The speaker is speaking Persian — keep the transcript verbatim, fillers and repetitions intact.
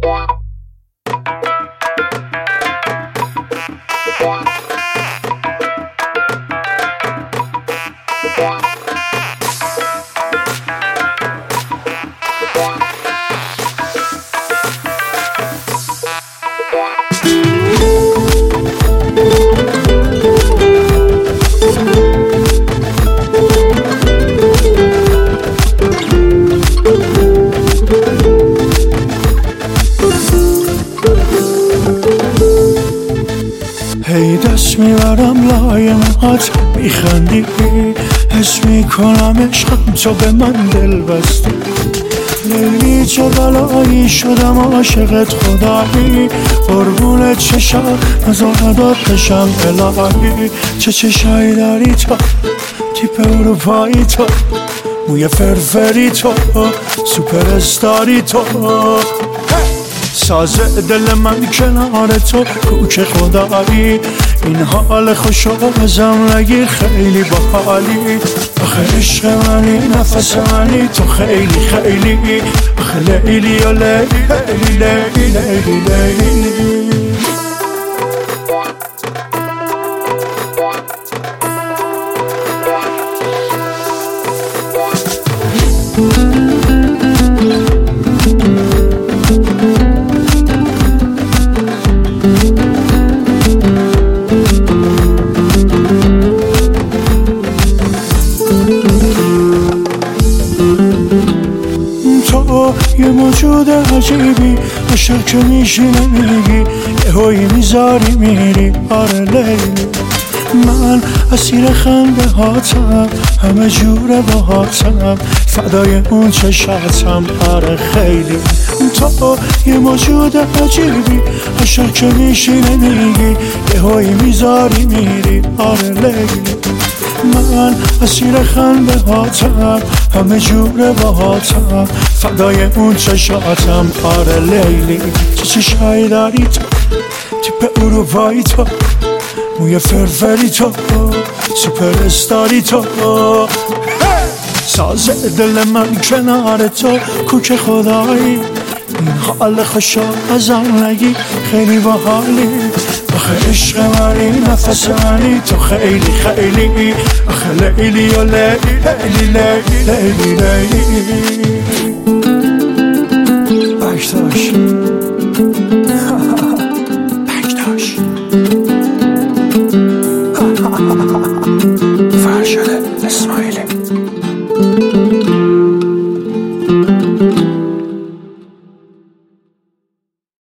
هی دست میبرم لای موهات میخندی، حس میکنم عشقم تو به من دل بستی. لیلی چه بلایی شدم عاشقت خدایی، قربونت چشم نزار نداد بشم الهی. چه چشایی داری تو، تیپ اروپایی تو، موی فرفری تو، سوپر استاری تو، ساز دل من کنار تو کوچه خدایی. این حال خوشو ازم نگیر خیلی باحالی. آخه عشق منی نفس منی تو خیلی خیلی، آخه لیلی و لیلی لیلی لیلی لیلی. یه موجود عجیبی، عاشق که میشینه میگی یه هایی میذاری میری. آره لیلی من اسیر خنده هاتم، همه جوره با هاتم، فدای اون چشاتم. آره خیلی تو یه موجود عجیبی، عاشق که میشینه میگی یه هایی میذاری میری. آره لیلی من اسیر خنده هاتم، همه جوره با هاتم، فدای اون چشاتم. آره لیلی چه چشایی داری تو، تیپ اروپایی تو، موی فرفری تو، سوپر استاری تو، ساز دل من کنار تو کوچه خدایی. این حال خوشو ازم نگی خیلی باحالی. آخه عشق منی نفس منی تو خیلی خیلی، آخه لیلی و لیلی لیلی لیلی لیلی.